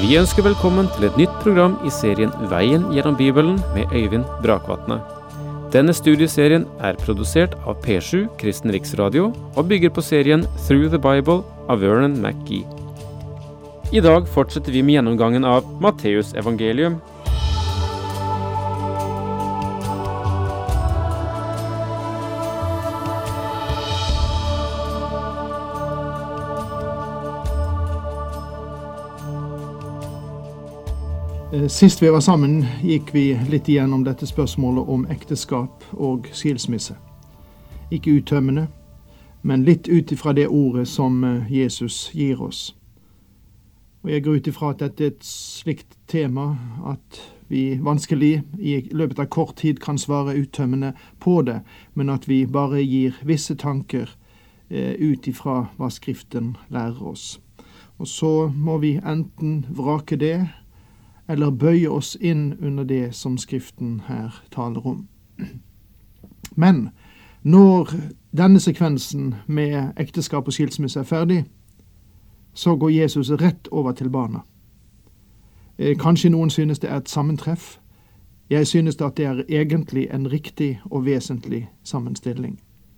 Vi ønsker velkommen til et nytt program i serien Veien gjennom Bibelen med Øyvind Brakvatne. Denne studieserien produsert av P7 Kristen Riksradio og bygger på serien Through the Bible av Vernon McGee. I dag fortsetter vi med gjennomgangen av Matteus evangelium. Sist vi var sammen gikk vi litt igjennom dette spørsmålet om ekteskap og skilsmisse. Ikke uttømmende, men litt ut ifra det ordet som Jesus gir oss. Og jeg går ut ifra at dette et slikt tema at vi vanskelig i løpet av kort tid kan svare uttømmende på det, men at vi bare gir visse tanker ut ifra hva Skriften lærer oss. Og så må vi enten vrake det, eller bøye oss inn under det som Skriften her taler om. Men når denne sekvensen med ekteskap og skilsmisse ferdig, så går Jesus rett over til barna. Kanskje noen synes det et sammentreff. Jeg synes at det egentlig en riktig og vesentlig sammenstilling.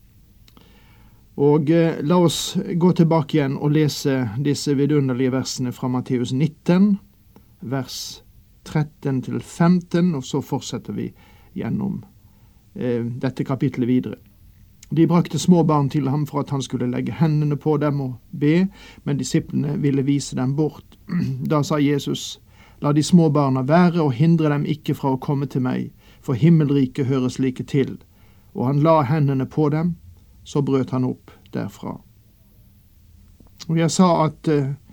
Og la oss gå tilbake igjen og lese disse vidunderlige versene fra Matteus 19, vers 13-15, og så fortsetter vi gjennom dette kapitlet videre. De brakte små barn til ham for at han skulle legge hendene på dem og be, men disiplene ville vise dem bort. Da sa Jesus, la de små barna være og hindre dem ikke fra å komme til meg, for himmelriket hører slike til. Og han la hendene på dem, så brøt han opp derfra. Og jeg sa at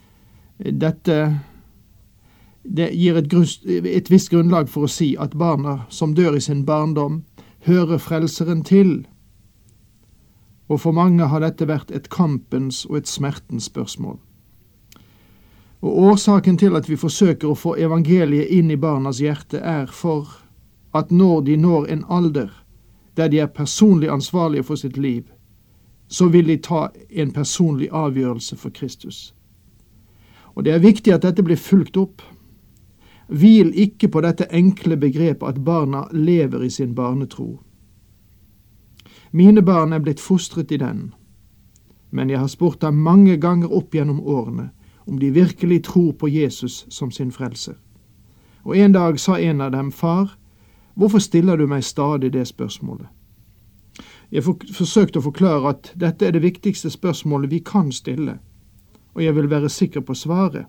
det gir et visst grunnlag for å si at barna som dør i sin barndom hører frelseren til. Og for mange har dette vært et kampens og et smertens spørsmål. Og årsaken til at vi forsøker å få evangeliet inn i barnas hjerte for at når de når en alder der de personlig ansvarlige for sitt liv, så vil de ta en personlig avgjørelse for Kristus. Og det viktig at dette blir fulgt opp. Hvil ikke på dette enkle begrepet at barna lever i sin barnetro. Mine barn blitt fostret i den, men jeg har spurt dem mange ganger opp gjennom årene om de virkelig tror på Jesus som sin frelser. Og en dag sa en av dem, far, hvorfor stiller du meg stadig det spørsmålet? Jeg forsøkte å forklare at dette det viktigste spørsmålet vi kan stille, og jeg vil være sikker på svaret.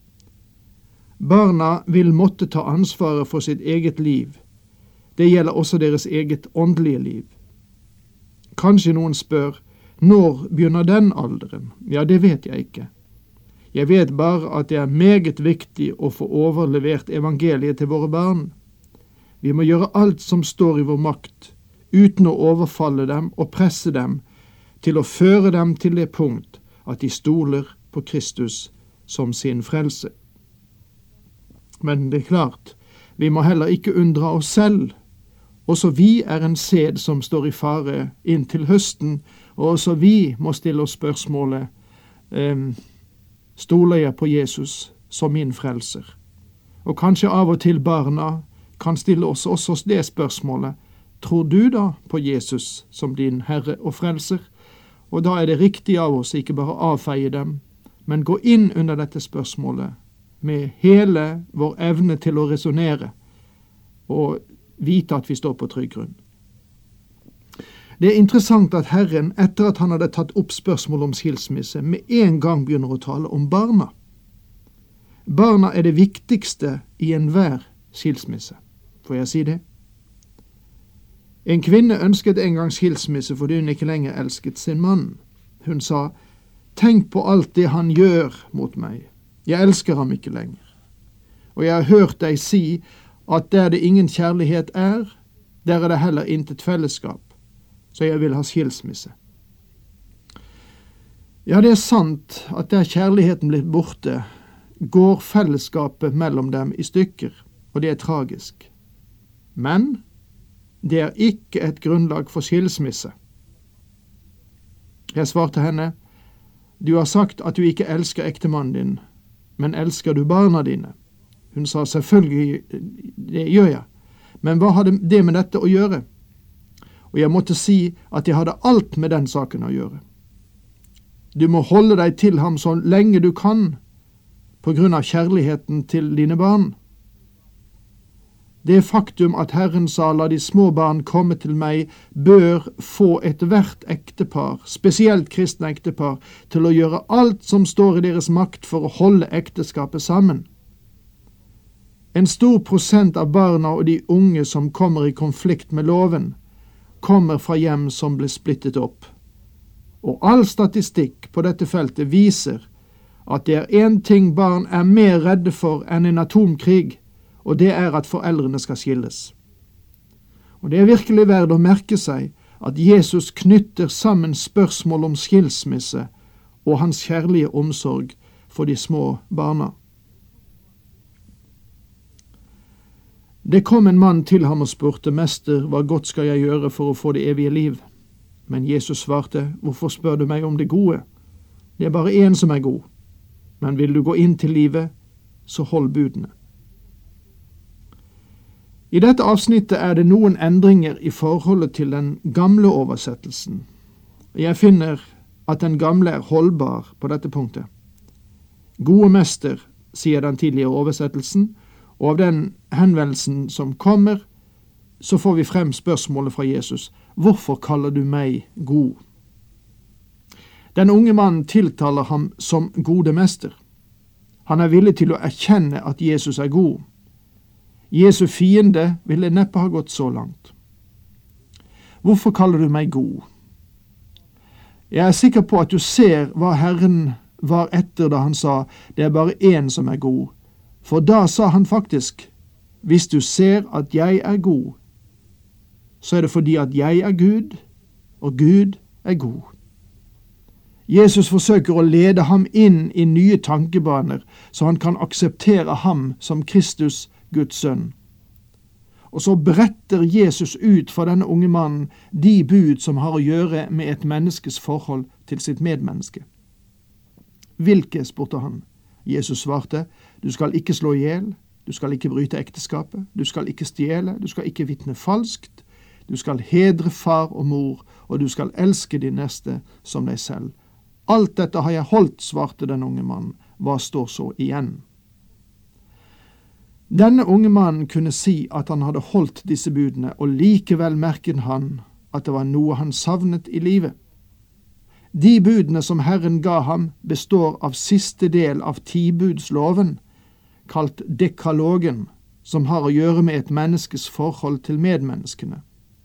Barna vil måtte ta ansvaret for sitt eget liv. Det gjelder også deres eget åndelige liv. Kanskje noen spør, når begynner den alderen? Ja, det vet jeg ikke. Jeg vet bare at det meget viktig å få overlevert evangeliet til våre barn. Vi må gjøre alt som står i vår makt, uten å overfalle dem og presse dem, til å føre dem til det punkt at de stoler på Kristus som sin frelse. Men det klart, vi må heller ikke undre oss selv. Også vi en sed som står i fare inn til høsten, og også vi må stille oss spørsmålet, stoler jeg på Jesus som min frelser? Og kanskje av og til barna kan stille oss også det spørsmålet, tror du da på Jesus som din Herre og frelser? Og da det riktig av oss ikke bare avfeie dem, men gå inn under dette spørsmålet, med hele vår evne til å resonere og vite at vi står på trygg grunn. Det interessant at Herren, etter at han hadde tatt opp spørsmål om skilsmisse, med en gang begynner å tale om barna. Barna det viktigste i enhver skilsmisse. Får jeg si det? En kvinne ønsket en gang skilsmisse fordi hun ikke lenger elsket sin mann. Hun sa, tenk på alt det han gjør mot meg. Jeg elsker ham ikke lenger. Og jeg har hørt deg si at der det ingen kjærlighet der det heller intet fellesskap. Så jeg vil ha skilsmisse. Ja, det sant at der kjærligheten blir borte, går fellesskapet mellom dem i stykker, og det tragisk. Men det ikke et grunnlag for skilsmisse. Jeg svarte henne, du har sagt at du ikke elsker ektemannen din, men elsker du barna dine? Hun sa selvfølgelig, det gjør jeg. Men hva hadde det med dette å gjøre? Og jeg måtte si at jeg hadde alt med den saken å gjøre. Du må holde deg til ham så lenge du kan, på grunn av kjærligheten til dine barn. Det faktum at Herren sa la de små barn komme til meg, bør få ethvert ektepar, spesielt kristne ektepar, til å gjøre alt som står i deres makt for å holde ekteskapet sammen. En stor prosent av barna og de unge som kommer i konflikt med loven, kommer fra hjem som ble splittet opp. Og all statistikk på dette feltet viser at det er en ting barn er mer redde for enn en atomkrig, og det er at foreldrene skal skilles. Og det er virkelig verdt å merke seg at Jesus knytter sammen spørsmål om skilsmisse og hans kjærlige omsorg for de små barna. Det kom en mann til ham og spurte, «Mester, hva godt skal jeg gjøre for å få det evige liv?» Men Jesus svarte, «Hvorfor spør du meg om det gode? Det er bare en som er god. Men vil du gå inn til livet, så hold budene.» I dette avsnittet er det noen endringer i forholdet til den gamle oversettelsen. Jeg finner at den gamle er holdbar på dette punktet. «Gode mester», sier den tidligere oversettelsen, og av den henvendelsen som kommer, så får vi frem spørsmålet fra Jesus. «Hvorfor kaller du meg god?» Den unge mannen tiltaler ham som gode mester. Han er villig til å erkjenne at Jesus er god. Jesu fiende ville neppe ha gått så langt. «Hvorfor kaller du meg god?» Jeg er sikker på at du ser hva Herren var etter da han sa, «Det er bare en som er god». For da sa han faktisk, «Hvis du ser at jeg er god, så er det fordi at jeg er Gud, og Gud er god.» Jesus forsøker å lede ham inn i nye tankebaner, så han kan akseptere ham som Kristus, Guds sønn. Og så bretter Jesus ut for denne unge mannen de bud som har å gjøre med et menneskes forhold til sitt medmenneske. «Hvilke?» spurte han. Jesus svarte, «Du skal ikke slå ihjel, du skal ikke bryte ekteskapet, du skal ikke stjele, du skal ikke vitne falskt, du skal hedre far og mor, og du skal elske din neste som deg selv. Alt dette har jeg holdt», svarte den unge mannen. «Hva står så igjen?» Denne unge mannen kunne si at han hadde holdt disse budene, og likevel merket han at det var noe han savnet i livet. De budene som Herren ga ham består av siste del av 10-budsloven, kalt dekalogen, som har å gjøre med et menneskes forhold til medmenneskene.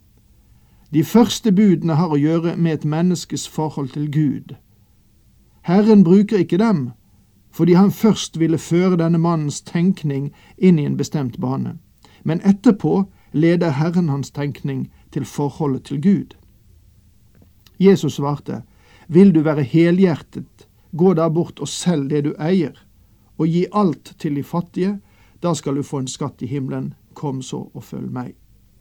De første budene har å gjøre med et menneskes forhold til Gud. Herren bruker ikke dem, fordi han først ville føre denne mannens tenkning inn i en bestemt bane. Men etterpå leder Herren hans tenkning til forholdet til Gud. Jesus svarte, «Vil du være helhjertet, gå da bort og selg det du eier, og gi alt til de fattige, da skal du få en skatt i himmelen, kom så og følg meg.»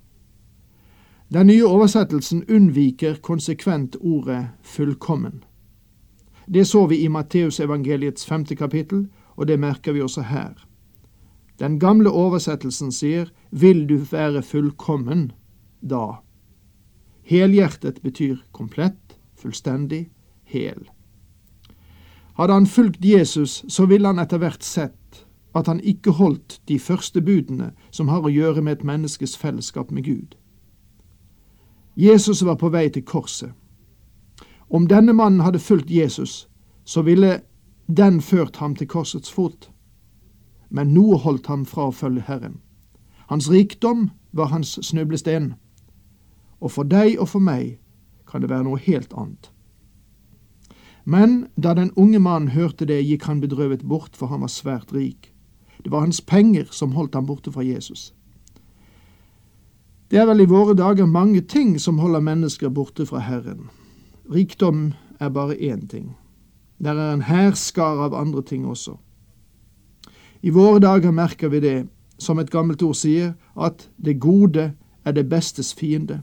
Den nye oversettelsen unnviker konsekvent ordet fullkommen. Det så vi i Matteus evangeliets 5. kapittel, og det merker vi også her. Den gamle oversettelsen sier, «Vil du være fullkommen, da?» Helhjertet betyr komplett, fullstendig, hel. Hadde han fulgt Jesus, så ville han etter hvert sett at han ikke holdt de første budene som har å gjøre med et menneskes fellesskap med Gud. Jesus var på vei til korset. Om denne mannen hadde fulgt Jesus, så ville den ført ham til korsets fot. Men noe holdt ham fra å følge Herren. Hans rikdom var hans snublesten. Og for deg og for meg kan det være noe helt annet. Men da den unge mannen hørte det, gikk han bedrøvet bort, for han var svært rik. Det var hans penger som holdt ham borte fra Jesus. Det er vel i våre dager mange ting som holder mennesker borte fra Herren. Rikdom er bare én ting. Der er en hærskare av andre ting også. I våre dager merker vi det, som et gammelt ord sier, at det gode er det bestes fiende.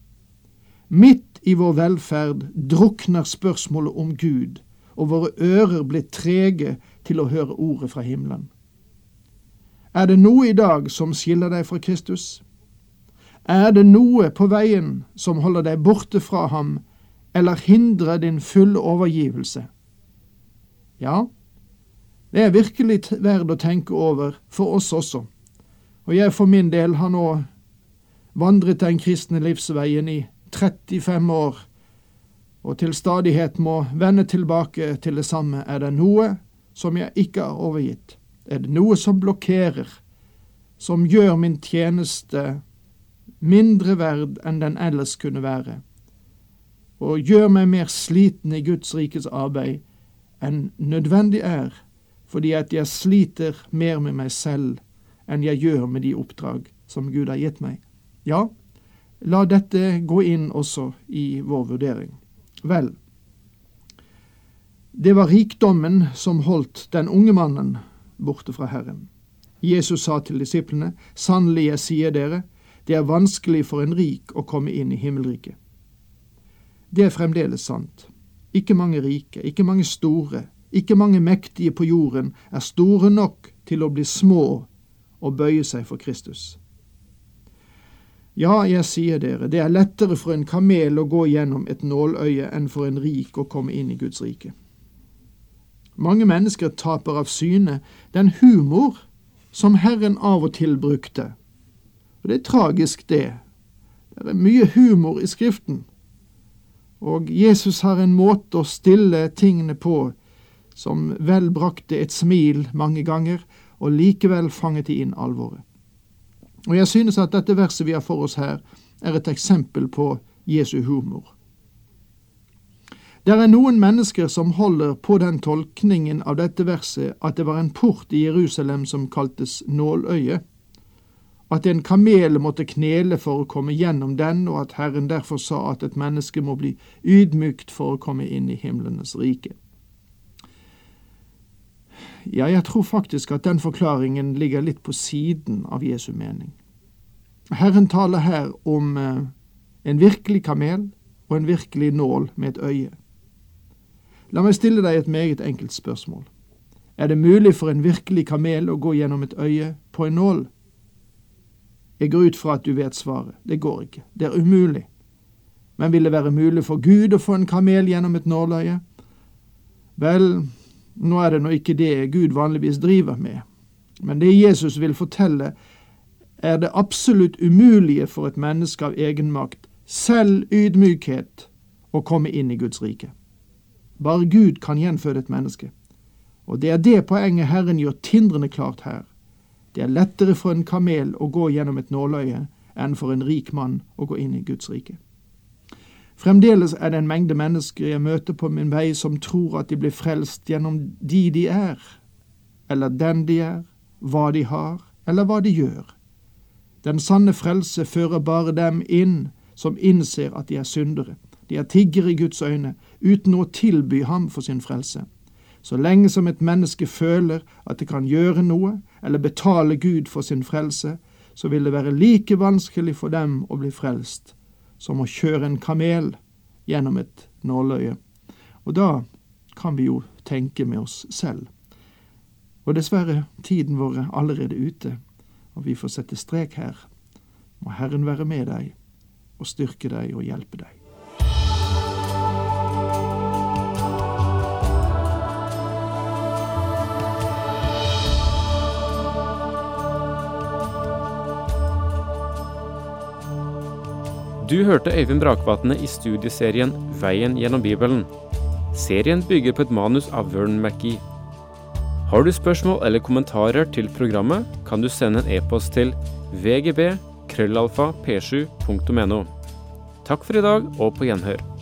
Midt i vår velferd drukner spørsmålet om Gud, og våre ører blir trege til å høre ordet fra himmelen. Er det noe i dag som skiller deg fra Kristus? Er det noe på veien som holder deg borte fra ham, eller hindrer din fulle overgivelse? Ja, det er virkelig verd å tenke over for oss også. Og jeg for min del har nå vandret den kristne livsveien i 35 år, og til stadighet må vende tilbake til det samme. Er det noe som jeg ikke har overgitt? Er det noe som blokkerer, som gjør min tjeneste mindre verd enn den ellers kunne være, og gjør meg mer sliten i Guds rikes arbeid enn nødvendig er, fordi at jeg sliter mer med meg selv enn jeg gjør med de oppdrag som Gud har gitt meg? Ja, la dette gå inn også i vår vurdering. Vel, det var rikdommen som holdt den unge mannen borte fra Herren. Jesus sa til disiplene, «Sannelig jeg sier dere, det er vanskelig for en rik å komme inn i himmelriket.» Det er fremdeles sant. Ikke mange rike, ikke mange store, ikke mange mektige på jorden er store nok til å bli små og bøye seg for Kristus. Ja, jeg sier dere, det er lettere for en kamel å gå gjennom et nåløye enn for en rik å komme inn i Guds rike. Mange mennesker taper av syne den humor som Herren av og til brukte. Og det er tragisk det. Det er mye humor i Skriften. Og Jesus har en måte å stille tingene på som vel brakte et smil mange ganger, og likevel fanget de inn alvoret. Og jeg synes at dette verset vi har for oss her er et eksempel på Jesu humor. Det er noen mennesker som holder på den tolkningen av dette verset at det var en port i Jerusalem som kaltes nåløye, at en kamel måtte knele for å komme gjennom den, og at Herren derfor sa at et menneske må bli ydmykt for å komme inn i himlenes rike. Ja, jeg tror faktisk at den forklaringen ligger litt på siden av Jesu mening. Herren taler her om en virkelig kamel og en virkelig nål med et øye. La meg stille deg et meget enkelt spørsmål. Er det mulig for en virkelig kamel å gå gjennom et øye på en nål? Jeg går ut fra at du vet svaret. Det går ikke. Det er umulig. Men vil det være mulig for Gud å få en kamel gjennom et nåløye? Vel, nå er det nå ikke det Gud vanligvis driver med. Men det Jesus vil fortelle, er det absolutt umulige for et menneske av egen makt, selv ydmykhet, å komme inn i Guds rike. Bare Gud kan gjenføde et menneske. Og det er det poenget Herren gjør tindrende klart her. Det er lettere for en kamel å gå gjennom et nåløye enn for en rik mann å gå inn i Guds rike. Fremdeles er det en mengde mennesker jeg møter på min vei som tror at de blir frelst gjennom de er, eller den de er, hva de har, eller hva de gjør. Den sanne frelse fører bare dem inn som innser at de er syndere. De er tiggere i Guds øyne, uten å tilby ham for sin frelse. Så lenge som et menneske føler at det kan gjøre noe, eller betale Gud for sin frelse, så vil det være like vanskelig for dem å bli frelst, som å kjøre en kamel gjennom et nåløye. Og da kan vi jo tenke med oss selv. Og dessverre, tiden vår er allerede ute, og vi får sette strek her. Må Herren være med deg, og styrke deg og hjelpe deg. Du hørte Øyvind Brakvatne i studieserien Veien gjennom Bibelen. Serien bygger på et manus av Vern McGee. Har du spørsmål eller kommentarer til programmet, kan du sende en e-post til vgb@p7.no. Takk for i dag, og på gjenhør.